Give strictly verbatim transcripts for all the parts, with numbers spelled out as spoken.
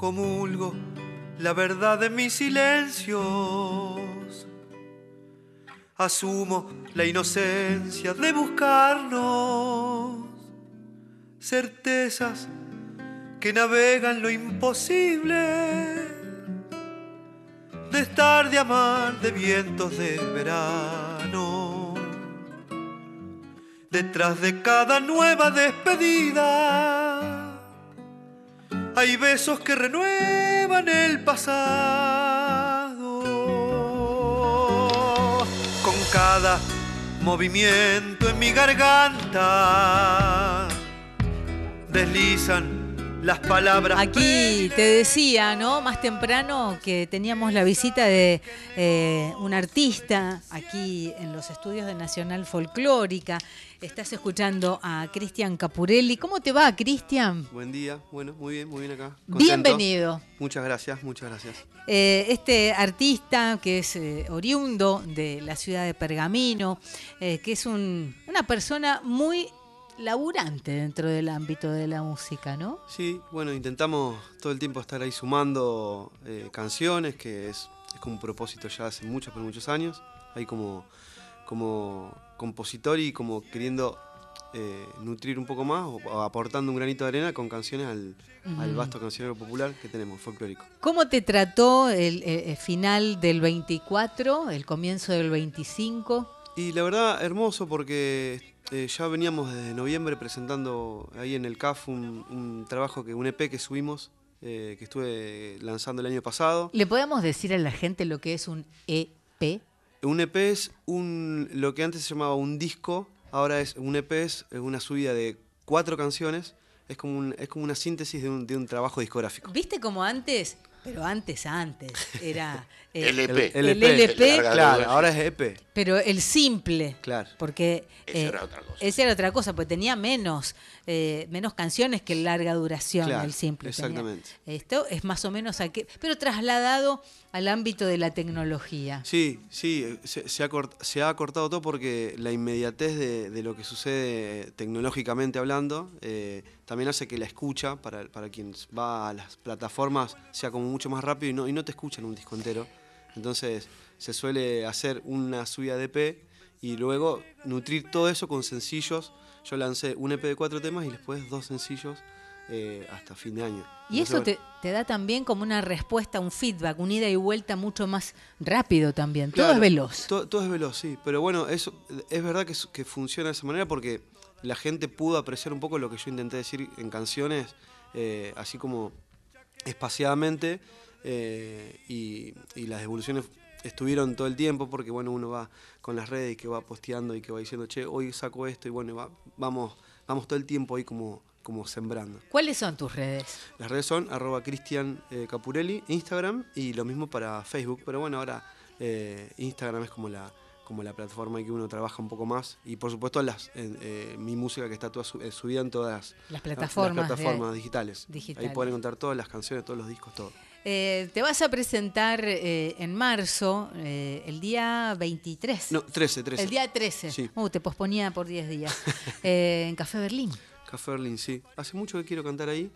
comulgo la verdad de mis silencios. Asumo la inocencia de buscarnos certezas que navegan lo imposible, de estar, de amar, de vientos de verano. Detrás de cada nueva despedida hay besos que renuevan el pasado. Con cada movimiento en mi garganta deslizan las palabras. Aquí te decía, ¿no? Más temprano que teníamos la visita de eh, un artista aquí en los estudios de Nacional Folclórica. Estás escuchando a Cristian Capurelli. ¿Cómo te va, Cristian? Buen día, bueno, muy bien, muy bien acá. Contento. Bienvenido. Muchas gracias, muchas gracias. Eh, este artista que es eh, oriundo de la ciudad de Pergamino, eh, que es un, una persona muy laburante dentro del ámbito de la música, ¿no? Sí, bueno, intentamos todo el tiempo estar ahí sumando eh, canciones, que es, es como un propósito ya hace muchos, pero muchos años. Ahí como, como compositor y como queriendo eh, nutrir un poco más, o, o aportando un granito de arena con canciones al, uh-huh. al vasto cancionero popular que tenemos, folclórico. ¿Cómo te trató el, el, el final del veinticuatro, el comienzo del veinticinco? Y la verdad, hermoso, porque Eh, ya veníamos desde noviembre presentando ahí en el C A F un, un trabajo, que un E P que subimos, eh, que estuve lanzando el año pasado. ¿Le podemos decir a la gente lo que es un E P? Un E P es un, lo que antes se llamaba un disco, ahora es un E P, es una subida de cuatro canciones, es como, un, es como una síntesis de un, de un trabajo discográfico. ¿Viste como antes? Pero antes, antes, era... Eh, L P. El, el, el L P, claro, ahora es E P. Pero el simple, claro. Porque... Esa eh, era otra cosa. Esa era otra cosa, porque tenía menos, eh, menos canciones que larga duración, claro, el simple. Exactamente. Tenía, esto es más o menos aquí, pero trasladado al ámbito de la tecnología. Sí, sí, se, se, ha, cort, se ha acortado todo porque la inmediatez de, de lo que sucede tecnológicamente hablando eh, también hace que la escucha para, para quien va a las plataformas sea como mucho más rápido y no, y no te escuchan un disco entero. Entonces se suele hacer una subida de E P y luego nutrir todo eso con sencillos. Yo lancé un E P de cuatro temas y después dos sencillos eh, hasta fin de año. Y Entonces, eso te, te da también como una respuesta, un feedback, un ida y vuelta mucho más rápido también. Claro, todo es veloz. Todo, todo es veloz, sí. Pero bueno, eso es verdad que, que funciona de esa manera porque la gente pudo apreciar un poco lo que yo intenté decir en canciones, eh, así como espaciadamente, eh, y, y las devoluciones estuvieron todo el tiempo porque bueno, uno va con las redes y que va posteando y que va diciendo, che, hoy saco esto y bueno, va, vamos, vamos todo el tiempo ahí como, como sembrando. ¿Cuáles son tus redes? Las redes son arroba Cristian eh, Capurelli, Instagram, y lo mismo para Facebook, pero bueno, ahora eh, Instagram es como la, como la plataforma en que uno trabaja un poco más y por supuesto las, eh, eh, mi música que está toda su, eh, subida en todas las, las plataformas, las plataformas de, digitales. digitales. Ahí pueden encontrar todas las canciones, todos los discos, todo. Eh, te vas a presentar eh, en marzo, eh, el día veintitrés. No, trece, trece. El día trece. Sí. Uh, te posponía por diez días. eh, en Café Berlín. Café Berlín, sí. Hace mucho que quiero cantar ahí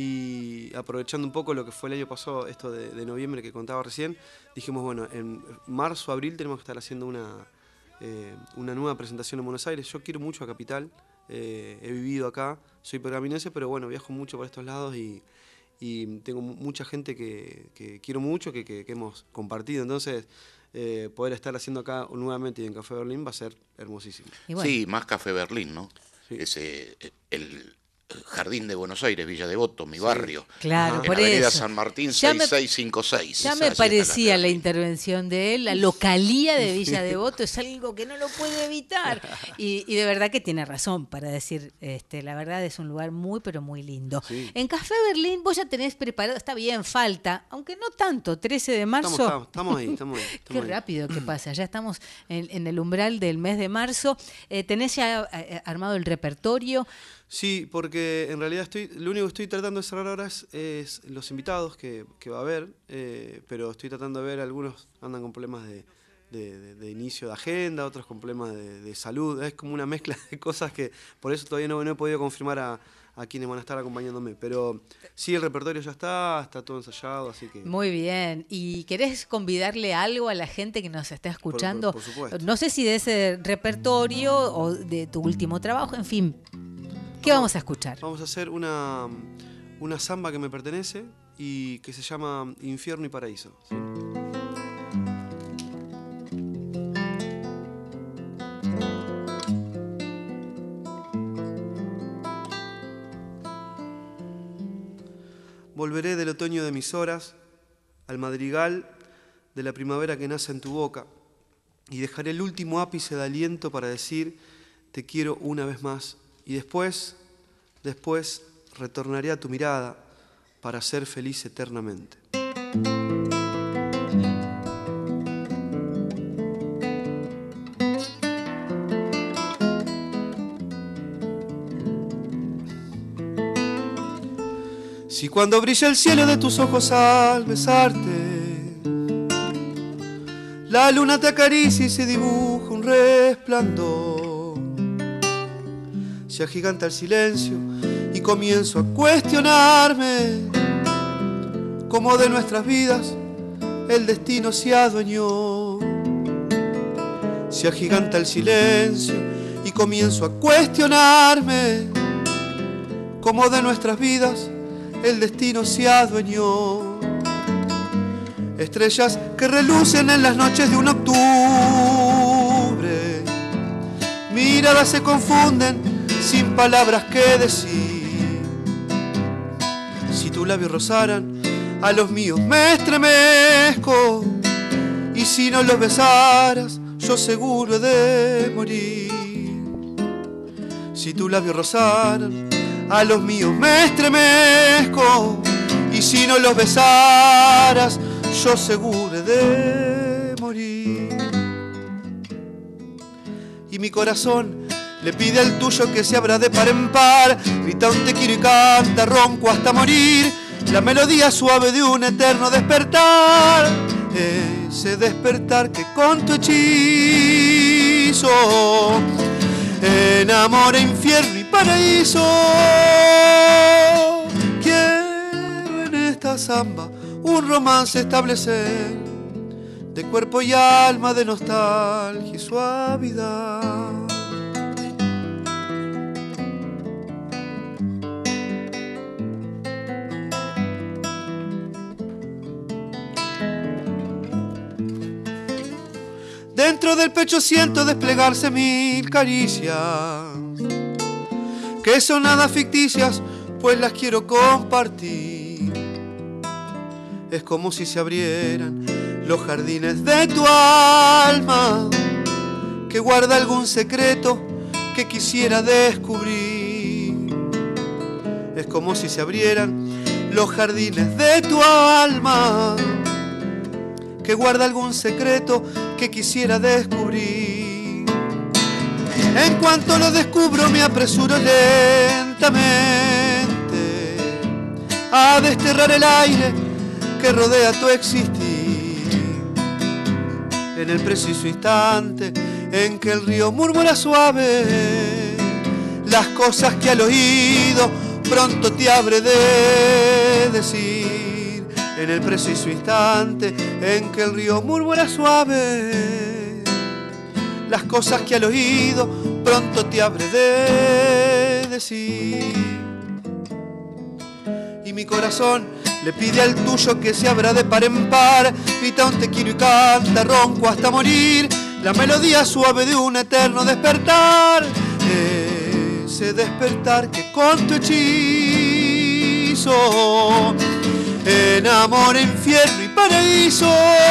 y aprovechando un poco lo que fue el año pasado, esto de, de noviembre que contaba recién, dijimos, bueno, en marzo, abril tenemos que estar haciendo una, eh, una nueva presentación en Buenos Aires. Yo quiero mucho a Capital, eh, he vivido acá, soy pergaminense, pero bueno, viajo mucho por estos lados y... y tengo mucha gente que, que quiero mucho, que, que, que hemos compartido, entonces eh, poder estar haciendo acá nuevamente y en Café Berlín va a ser hermosísimo. Bueno. Sí, más Café Berlín, ¿no? Sí. Ese, el Jardín de Buenos Aires, Villa Devoto, mi sí. barrio. Claro, en por Avenida eso. San Martín seis seis cinco seis. Ya me parecía la intervención de él, la localía de Villa Devoto es algo que no lo puede evitar. Y, y de verdad que tiene razón para decir, este, la verdad es un lugar muy, pero muy lindo. Sí. En Café Berlín vos ya tenés preparado, está bien, falta, aunque no tanto, trece de marzo. Estamos, estamos ahí, estamos ahí. Estamos Qué ahí. rápido que pasa, ya estamos en, en el umbral del mes de marzo. Eh, ¿Tenés ya eh, armado el repertorio? Sí, porque en realidad estoy, lo único que estoy tratando de cerrar ahora es, es los invitados que, que va a haber, eh, pero estoy tratando de ver, algunos andan con problemas de, de, de, de inicio de agenda, otros con problemas de, de salud. Es como una mezcla de cosas que por eso todavía no, no he podido confirmar a, a quienes van a estar acompañándome. Pero sí, el repertorio ya está, está todo ensayado, así que... Muy bien. ¿Y querés convidarle algo a la gente que nos está escuchando? Por, por, por supuesto. No sé si de ese repertorio o de tu último trabajo, en fin. ¿Qué vamos, vamos a escuchar? Vamos a hacer una, una samba que me pertenece y que se llama Infierno y Paraíso, ¿sí? Volveré del otoño de mis horas al madrigal de la primavera que nace en tu boca y dejaré el último ápice de aliento para decir te quiero una vez más y después, después retornaré a tu mirada para ser feliz eternamente. Si cuando brilla el cielo de tus ojos al besarte, la luna te acaricia y se dibuja un resplandor, se agiganta el silencio y comienzo a cuestionarme cómo de nuestras vidas el destino se adueñó. Se agiganta el silencio y comienzo a cuestionarme cómo de nuestras vidas el destino se adueñó. Estrellas que relucen en las noches de un octubre, miradas se confunden sin palabras que decir. Si tus labios rozaran a los míos me estremezco, y si no los besaras yo seguro he de morir. Si tus labios rozaran a los míos me estremezco, y si no los besaras yo seguro he de morir. Y mi corazón le pide al tuyo que se abra de par en par, grita un te quiero y canta ronco hasta morir, la melodía suave de un eterno despertar, ese despertar que con tu hechizo enamora infierno y paraíso. Quiero en esta samba un romance establecer, de cuerpo y alma, de nostalgia y suavidad. Dentro del pecho siento desplegarse mil caricias, que son nada ficticias, pues las quiero compartir. Es como si se abrieran los jardines de tu alma, que guarda algún secreto que quisiera descubrir. Es como si se abrieran los jardines de tu alma, que guarda algún secreto que quisiera descubrir. En cuanto lo descubro me apresuro lentamente a desterrar el aire que rodea tu existir. En el preciso instante en que el río murmura suave las cosas que al oído pronto te habré de decir. En el preciso instante en que el río murmura suave las cosas que al oído pronto te habré de decir. Y mi corazón le pide al tuyo que se abra de par en par, grita un te quiero y canta ronco hasta morir, la melodía suave de un eterno despertar, ese despertar que con tu hechizo enamora infierno y paraíso.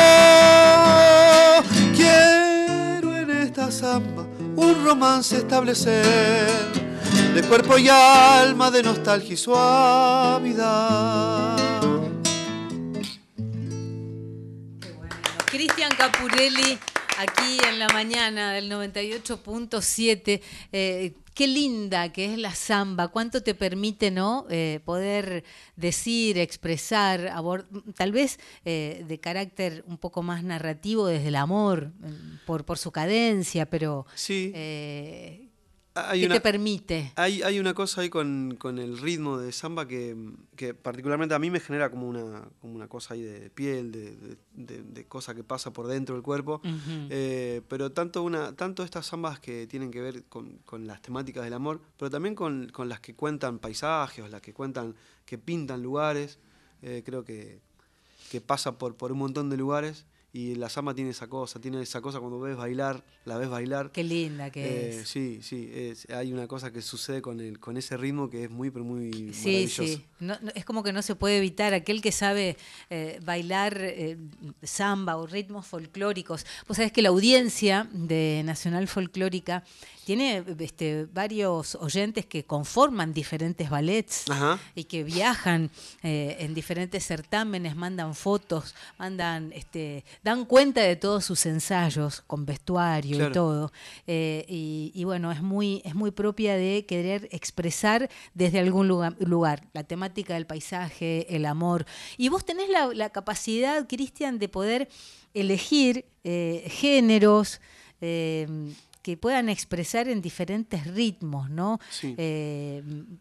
Quiero en esta samba un romance establecer, de cuerpo y alma, de nostalgia y suavidad. Qué bueno. Cristian Capurelli aquí en la mañana del noventa y ocho punto siete. Eh, qué linda que es la samba, cuánto te permite, ¿no? Eh, poder decir, expresar, abord- tal vez eh, de carácter un poco más narrativo desde el amor, por, por su cadencia, pero Sí. eh, Hay ¿qué una, te permite? hay, hay una cosa ahí con, con el ritmo de samba que, que particularmente a mí me genera como una, como una cosa ahí de piel, de, de, de, de cosa que pasa por dentro del cuerpo. Uh-huh. eh, pero tanto, una, tanto estas zambas que tienen que ver con, con las temáticas del amor, pero también con, con las que cuentan paisajes, o las que cuentan, que pintan lugares. Eh, creo que, que pasa por, por un montón de lugares. Y la samba tiene esa cosa, tiene esa cosa cuando ves bailar, la ves bailar. Qué linda que Eh, es. sí, sí, es, hay una cosa que sucede con el, con ese ritmo que es muy, pero muy Sí, maravilloso. sí. No, no, es como que no se puede evitar. Aquel que sabe eh, bailar eh, samba o ritmos folclóricos. Vos sabés que la audiencia de Nacional Folclórica tiene este, varios oyentes que conforman diferentes ballets. Ajá. Y que viajan eh, en diferentes certámenes, mandan fotos, mandan, este, dan cuenta de todos sus ensayos con vestuario Claro. y todo. Eh, y, y bueno, es muy, es muy propia de querer expresar desde algún lugar, lugar la temática del paisaje, el amor. Y vos tenés la, la capacidad, Cristian, de poder elegir eh, géneros eh, que puedan expresar en diferentes ritmos, ¿no? Sí. Eh,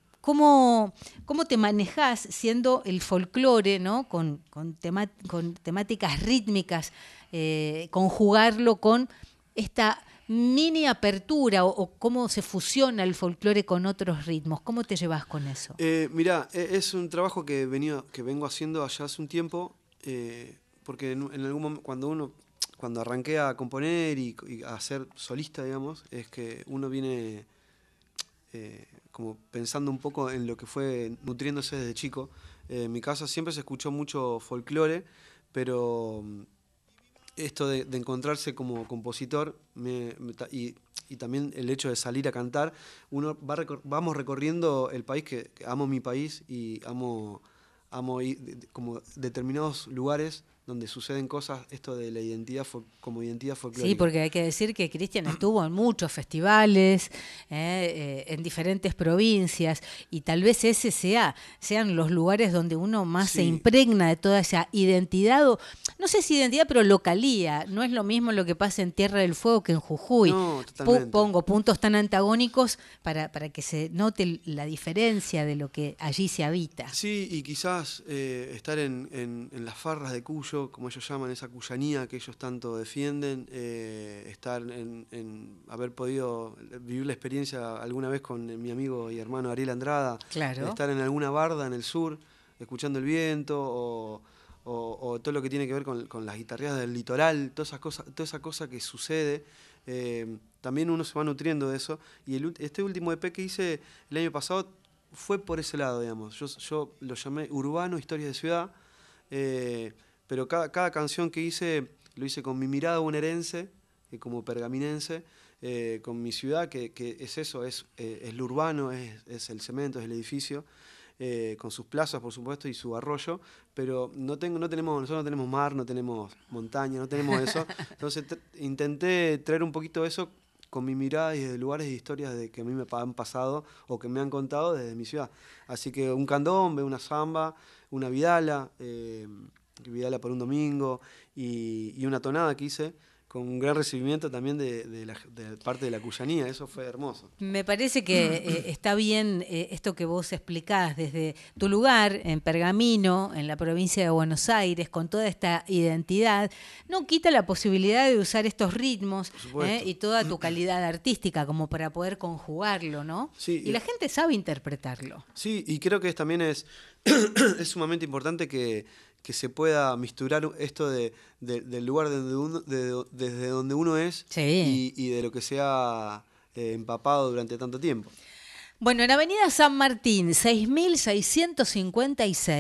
¿Cómo, ¿Cómo te manejás siendo el folclore, ¿no? con, con, tema, con temáticas rítmicas, eh, conjugarlo con esta mini apertura o, o cómo se fusiona el folclore con otros ritmos? ¿Cómo te llevas con eso? Eh, mirá, es un trabajo que, venido, que vengo haciendo allá hace un tiempo, eh, porque en, en algún momento, cuando uno, cuando arranqué a componer y, y a ser solista, digamos, es que uno viene eh, como pensando un poco en lo que fue nutriéndose desde chico. Eh, en mi casa siempre se escuchó mucho folclore, pero esto de, de encontrarse como compositor me, me, y, y también el hecho de salir a cantar, uno va recor- vamos recorriendo el país, que, que amo mi país y amo, amo ir de, de, como determinados lugares donde suceden cosas, esto de la identidad fo- como identidad folclórica. Sí, porque hay que decir que Cristian estuvo en muchos festivales, eh, eh, en diferentes provincias, y tal vez ese sea, sean los lugares donde uno más Sí. se impregna de toda esa identidad, o, no sé si identidad, pero localía. No es lo mismo lo que pasa en Tierra del Fuego que en Jujuy. No, Pu- totalmente. Pongo puntos tan antagónicos para, para que se note la diferencia de lo que allí se habita. Sí, y quizás eh, estar en, en, en las farras de Cuyo, como ellos llaman, esa cuyanía que ellos tanto defienden, eh, estar en, en haber podido vivir la experiencia alguna vez con mi amigo y hermano Ariel Andrada, Claro. estar en alguna barda en el sur, escuchando el viento, o, o, o todo lo que tiene que ver con, con las guitarreadas del litoral, todas esas cosas, toda esa cosa que sucede. Eh, también uno se va nutriendo de eso. Y el, este último E P que hice el año pasado fue por ese lado, digamos. Yo, yo lo llamé Urbano, Historias de Ciudad, eh, pero cada, cada canción que hice lo hice con mi mirada bonaerense, eh, como pergaminense, eh, con mi ciudad, que, que es eso, es, eh, es lo urbano, es, es el cemento, es el edificio, eh, con sus plazas, por supuesto, y su arroyo, pero no tengo, no tenemos, nosotros no tenemos mar, no tenemos montaña, no tenemos eso. Entonces t- intenté traer un poquito de eso con mi mirada y de lugares y historias de que a mí me han pasado o que me han contado desde mi ciudad. Así que un candombe, una samba, una vidala, eh, vidala por un domingo y, y una tonada que hice con un gran recibimiento también de, de, la, de parte de la cuyanía. Eso fue hermoso. Me parece que eh, está bien eh, esto que vos explicás desde tu lugar en Pergamino, en la provincia de Buenos Aires, con toda esta identidad. No quita la posibilidad de usar estos ritmos eh, y toda tu calidad artística como para poder conjugarlo, ¿no? Sí, y la gente sabe interpretarlo. Sí, y creo que también es, es sumamente importante que, que se pueda misturar esto de, de, del lugar de donde uno, de, desde donde uno es Sí. y, y de lo que se ha eh, empapado durante tanto tiempo. Bueno, en Avenida San Martín, seis mil seiscientos cincuenta y seis,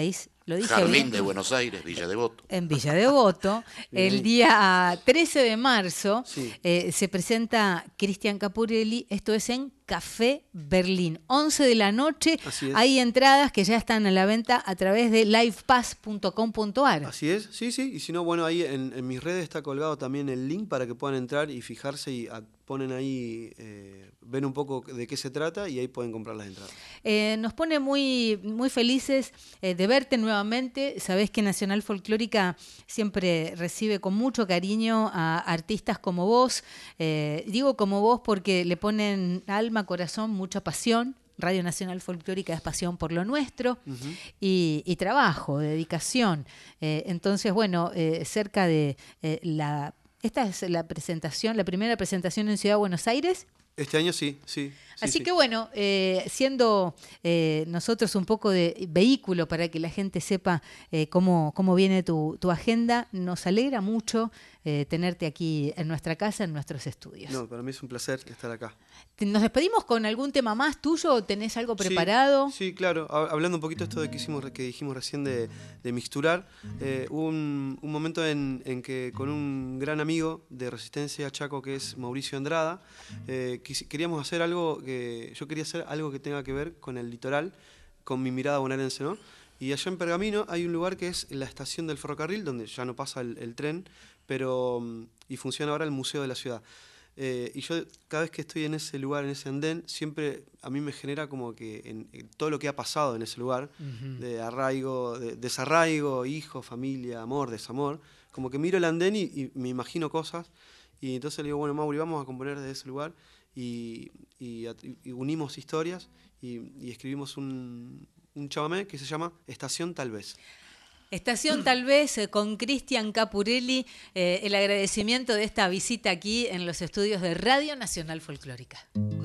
Lo dije Jardín bien. de Buenos Aires, Villa Devoto. En Villa Devoto, el día trece de marzo, Sí. eh, se presenta Cristian Capurelli, esto es en Café Berlín, once de la noche. Así es. Hay entradas que ya están a la venta a través de livepass punto com punto ar. Así es, sí, sí. Y si no, bueno, ahí en, en mis redes está colgado también el link para que puedan entrar y fijarse y a, ponen ahí, eh, ven un poco de qué se trata y ahí pueden comprar las entradas. Eh, nos pone muy, muy felices eh, de verte nuevamente. Sabés que Nacional Folclórica siempre recibe con mucho cariño a artistas como vos. Eh, digo como vos porque le ponen alma, corazón, mucha pasión. Radio Nacional Folclórica es pasión por lo nuestro. Uh-huh. y, y trabajo, dedicación. Eh, entonces, bueno, eh, cerca de eh, la... Esta es la presentación, la primera presentación en Ciudad de Buenos Aires. Este año sí, sí. sí Así sí. que bueno, eh, siendo eh, nosotros un poco de vehículo para que la gente sepa eh, cómo, cómo viene tu, tu agenda, nos alegra mucho eh, tenerte aquí en nuestra casa, en nuestros estudios. No, para mí es un placer estar acá. ¿Nos despedimos con algún tema más tuyo o tenés algo preparado? Sí, sí, claro. Hablando un poquito de esto de que, hicimos, que dijimos recién de, de mixturar, eh, hubo un, un momento en, en que con un gran amigo de Resistencia Chaco, que es Mauricio Andrada, eh, quis, queríamos hacer algo que yo quería hacer algo que tenga que ver con el litoral, con mi mirada bonaerense, ¿no? Y allá en Pergamino hay un lugar que es la estación del ferrocarril, donde ya no pasa el, el tren, pero y funciona ahora el Museo de la Ciudad. Eh, y yo cada vez que estoy en ese lugar, en ese andén, siempre a mí me genera como que en, en todo lo que ha pasado en ese lugar, uh-huh. de arraigo, de, desarraigo, hijo, familia, amor, desamor, como que miro el andén y, y me imagino cosas. Y entonces le digo, bueno, Mauri, vamos a componer desde ese lugar. Y, y, y unimos historias y, y escribimos un, un chamamé que se llama Estación Tal Vez. Estación Tal Vez eh, con Cristian Capurelli, eh, el agradecimiento de esta visita aquí en los estudios de Radio Nacional Folclórica.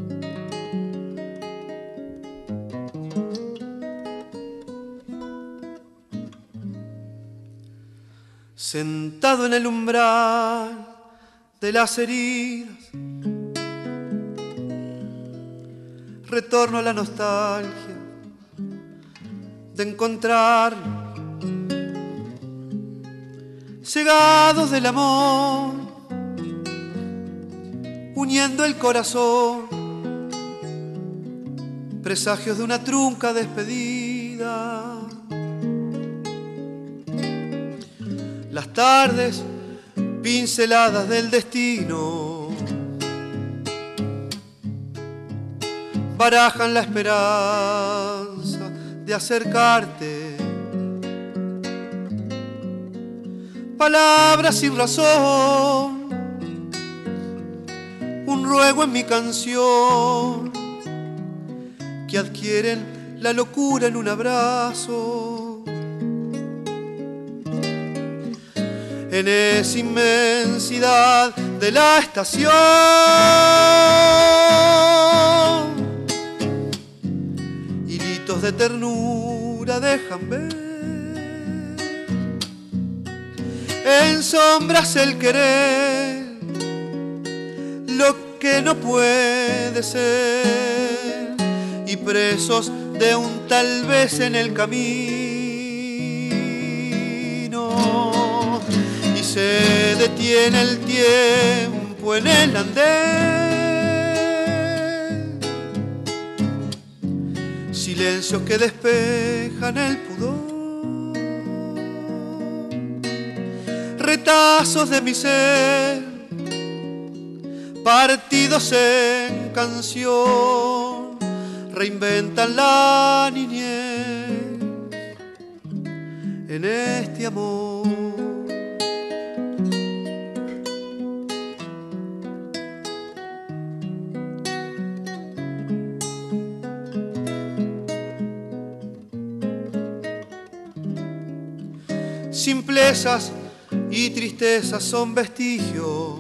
Sentado en el umbral de las heridas, retorno a la nostalgia de encontrar cegados del amor, uniendo el corazón, presagios de una trunca despedida. Las tardes pinceladas del destino barajan la esperanza de acercarte. Palabras sin razón, un ruego en mi canción, que adquieren la locura en un abrazo. En esa inmensidad de la estación, hilitos de ternura dejan ver en sombras el querer, lo que no puede ser, y presos de un tal vez en el camino, y se detiene el tiempo en el andén, silencios que despejan el pudor, retazos de mi ser, partidos en canción, reinventan la niñez en este amor. Simplezas y tristezas son vestigios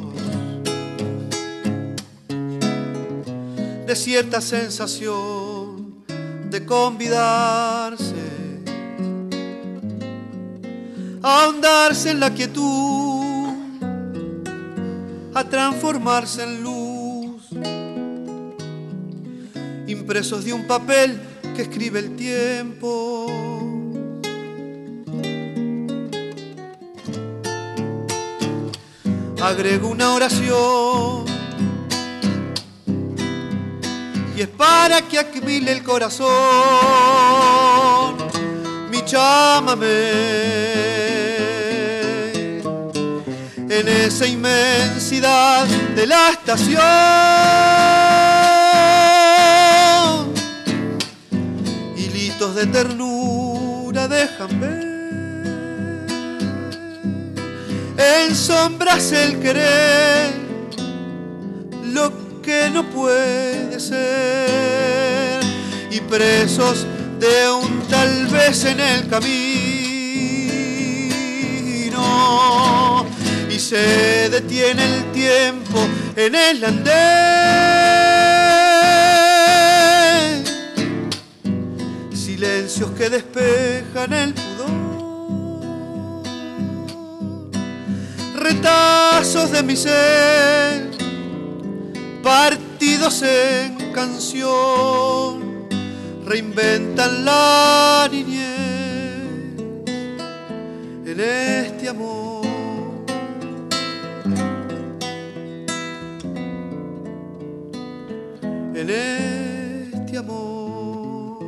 de cierta sensación de convidarse, a ahondarse en la quietud, a transformarse en luz, impresos de un papel que escribe el tiempo, agrego una oración, y es para que aquile el corazón mi chámame. En esa inmensidad de la estación, hilitos de ternura dejan ver en sombras el querer, lo que no puede ser, y presos de un tal vez en el camino, y se detiene el tiempo en el andén, silencios que despejan el pudor, retazos de mi ser, partidos en canción, reinventan la niñez en este amor. En este amor.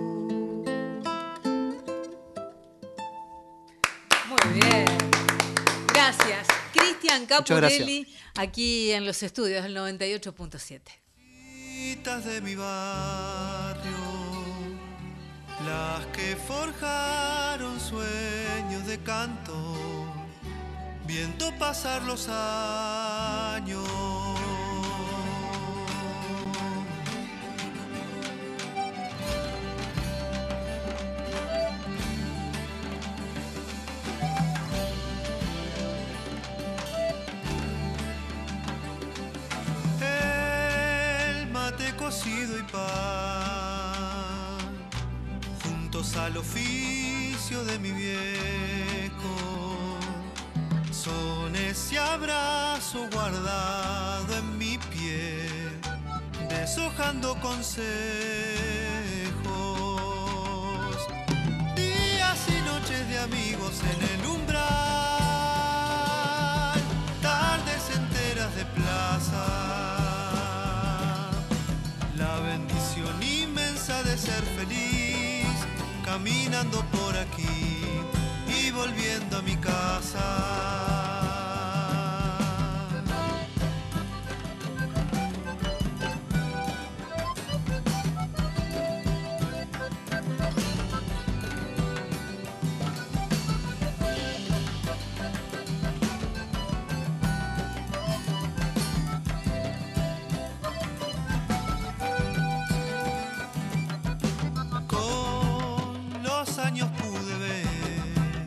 Muy bien. Gracias. Cristian Caponelli, aquí en los estudios del noventa y ocho punto siete. De mi barrio, las que forjaron sueños de canto, viendo pasar los años. Cocido y pan, juntos al oficio de mi viejo, son ese abrazo guardado en mi piel, deshojando consejos, días y noches de amigos en el umbral, tardes enteras de plaza. La bendición inmensa de ser feliz, caminando por aquí y volviendo a mi casa. Años pude ver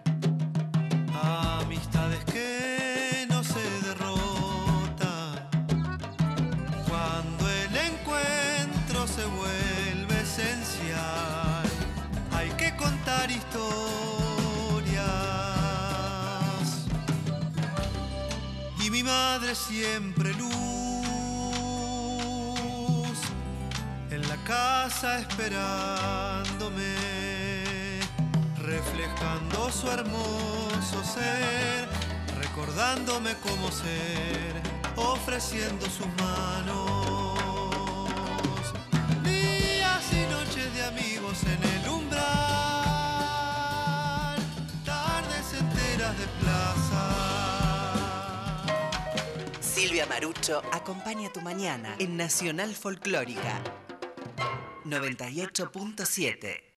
amistades que no se derrotan, cuando el encuentro se vuelve esencial, hay que contar historias, y mi madre siempre luz en la casa esperándome, reflejando su hermoso ser, recordándome cómo ser, ofreciendo sus manos, días y noches de amigos en el umbral, tardes enteras de plaza. Silvia Marucho acompaña tu mañana en Nacional Folclórica noventa y ocho punto siete.